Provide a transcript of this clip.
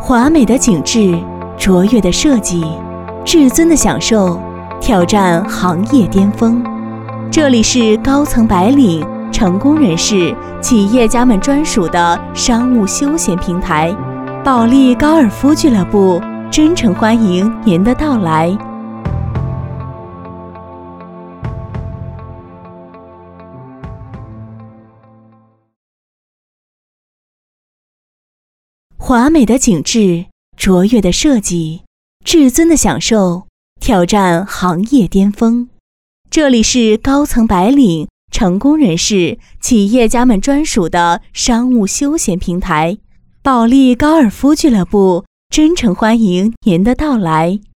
华美的景致，卓越的设计，至尊的享受，挑战行业巅峰。这里是高层白领、成功人士、企业家们专属的商务休闲平台——保利高尔夫俱乐部，真诚欢迎您的到来。华美的景致，卓越的设计，至尊的享受，挑战行业巅峰。这里是高层白领、成功人士、企业家们专属的商务休闲平台——保利高尔夫俱乐部，真诚欢迎您的到来。